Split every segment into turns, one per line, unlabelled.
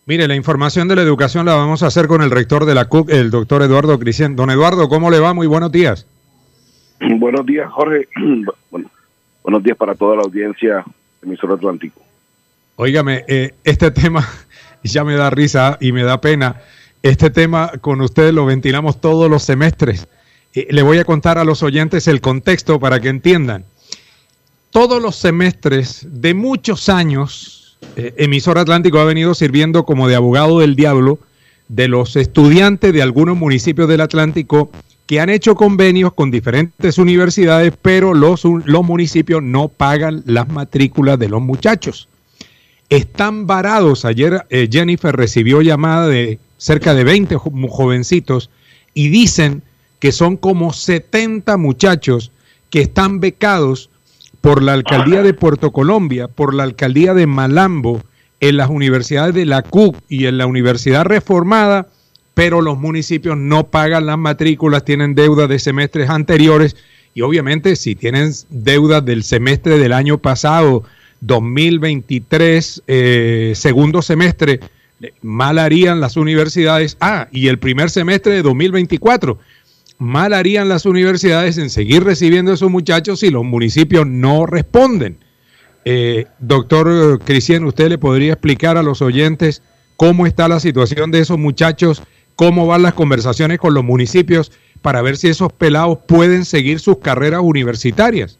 Mire, la información de la educación la vamos a hacer con el rector de la CUC, el doctor Eduardo Cristian. Don Eduardo, ¿cómo le va? Muy buenos días.
Buenos días, Jorge. Bueno, buenos días para toda la audiencia de Emisora Atlántico.
Óigame, este tema ya me da risa y me da pena. Este tema con ustedes lo ventilamos todos los semestres. Le voy a contar a los oyentes el contexto para que entiendan. Todos los semestres de muchos años, Emisora Atlántico ha venido sirviendo como de abogado del diablo de los estudiantes de algunos municipios del Atlántico que han hecho convenios con diferentes universidades, pero los municipios no pagan las matrículas de los muchachos. Están varados. Ayer Jennifer recibió llamada de cerca de 20 jovencitos y dicen que son como 70 muchachos que están becados por la alcaldía de Puerto Colombia, por la alcaldía de Malambo, en las universidades de la CUC y en la Universidad Reformada, pero los municipios no pagan las matrículas, tienen deudas de semestres anteriores y obviamente si tienen deudas del semestre del año pasado, 2023, segundo semestre, mal harían las universidades. Y el primer semestre de 2024, mal harían las universidades en seguir recibiendo a esos muchachos si los municipios no responden. Doctor Cristian, ¿usted le podría explicar a los oyentes cómo está la situación de esos muchachos, cómo van las conversaciones con los municipios para ver si esos pelados pueden seguir sus carreras universitarias?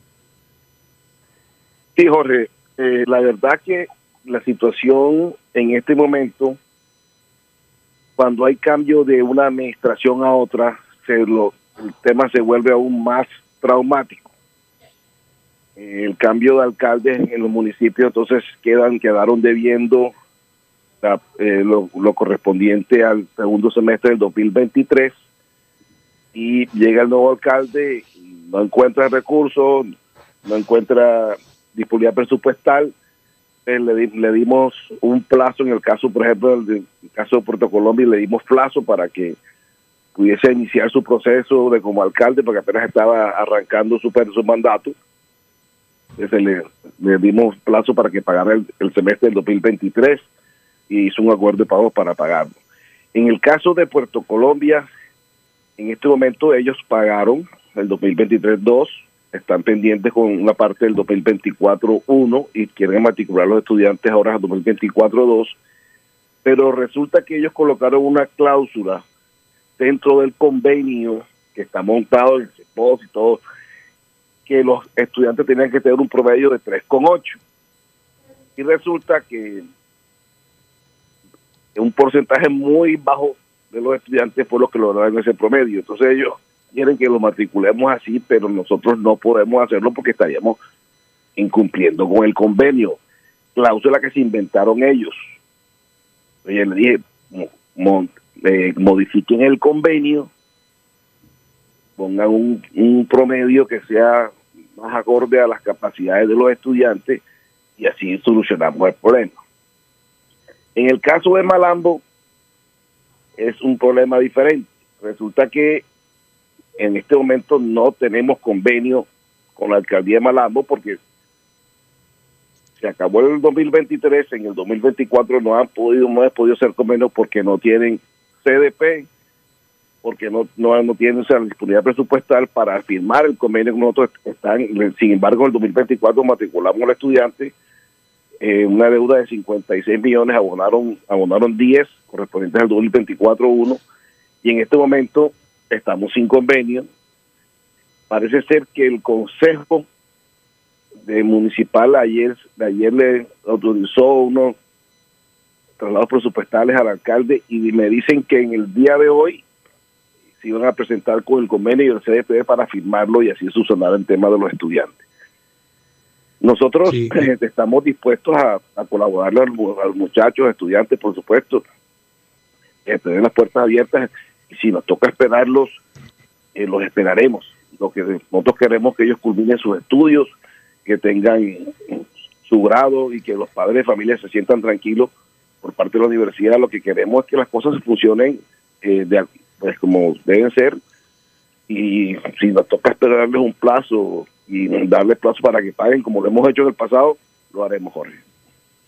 Sí, Jorge, la verdad que la situación en este momento, cuando hay cambio de una administración a otra, el tema se vuelve aún más traumático. El cambio de alcaldes en los municipios, entonces quedaron debiendo lo correspondiente al segundo semestre del 2023 y llega el nuevo alcalde, no encuentra recursos, no encuentra disponibilidad presupuestal. Le dimos un plazo en el caso, por ejemplo, el caso de Puerto Colombia, le dimos plazo para que pudiese iniciar su proceso de como alcalde, porque apenas estaba arrancando su mandato. Entonces le dimos plazo para que pagara el semestre del 2023 y hizo un acuerdo de pagos para pagarlo. En el caso de Puerto Colombia, en este momento ellos pagaron el 2023-2, están pendientes con una parte del 2024-1 y quieren matricular a los estudiantes ahora al 2024-2, pero resulta que ellos colocaron una cláusula dentro del convenio que está montado en el CEPOS y todo, que los estudiantes tenían que tener un promedio de 3,8. Y resulta que un porcentaje muy bajo de los estudiantes fue lo que lograron ese promedio. Entonces ellos quieren que lo matriculemos así, pero nosotros no podemos hacerlo porque estaríamos incumpliendo con el convenio. Cláusula que se inventaron ellos. Oye, le dije, modifiquen el convenio, pongan un promedio que sea más acorde a las capacidades de los estudiantes y así solucionamos el problema. En el caso de Malambo es un problema diferente. Resulta que en este momento no tenemos convenio con la alcaldía de Malambo porque se acabó el 2023, en el 2024 no hemos podido hacer convenio porque no tienen CDP, porque no tienen la disponibilidad presupuestal para firmar el convenio con nosotros. Sin embargo, en el 2024 matriculamos al estudiante, una deuda de 56 millones, abonaron 10 correspondientes al 2024-1, y en este momento estamos sin convenio. Parece ser que el Consejo Municipal ayer le autorizó unos traslados presupuestales al alcalde y me dicen que en el día de hoy se iban a presentar con el convenio y el CDP para firmarlo y así solucionar el tema de los estudiantes. Nosotros estamos dispuestos a colaborarle a los muchachos, estudiantes, por supuesto, tener las puertas abiertas, y si nos toca esperarlos, los esperaremos. Lo que nosotros queremos es que ellos culminen sus estudios, que tengan su grado y que los padres de familia se sientan tranquilos por parte de la universidad. Lo que queremos es que las cosas funcionen pues como deben ser, y si nos toca esperarles un plazo y darles plazo para que paguen como lo hemos hecho en el pasado, lo haremos, Jorge.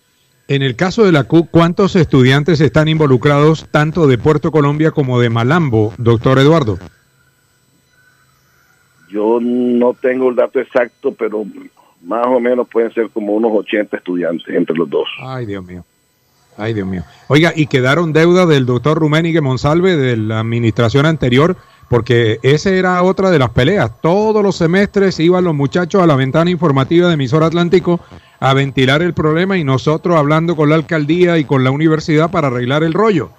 En el caso de la CUC, ¿cuántos estudiantes están involucrados tanto de Puerto Colombia como de Malambo, doctor Eduardo?
Yo no tengo el dato exacto, pero más o menos pueden ser como unos 80 estudiantes entre los dos.
Ay, Dios mío. Ay, Dios mío. Oiga, ¿y quedaron deuda del doctor Rummenigge Monsalve de la administración anterior? Porque esa era otra de las peleas. Todos los semestres iban los muchachos a la ventana informativa de Emisor Atlántico a ventilar el problema y nosotros hablando con la alcaldía y con la universidad para arreglar el rollo.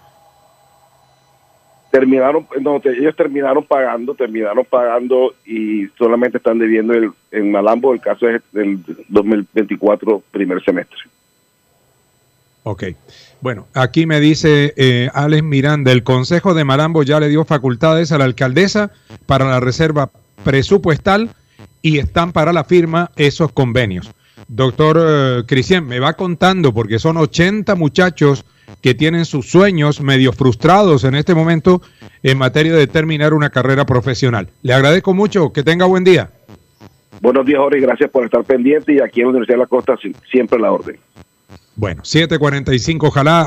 Ellos terminaron pagando y solamente están debiendo en Malambo. El caso es del 2024 primer semestre.
Ok. Bueno, aquí me dice Alex Miranda, el Consejo de Malambo ya le dio facultades a la alcaldesa para la reserva presupuestal y están para la firma esos convenios. Doctor Cristian, me va contando, porque son 80 muchachos que tienen sus sueños medio frustrados en este momento en materia de terminar una carrera profesional. Le agradezco mucho, que tenga buen día.
Buenos días, Jorge, gracias por estar pendiente y aquí en la Universidad de la Costa siempre a la orden.
Bueno, 7:45, ojalá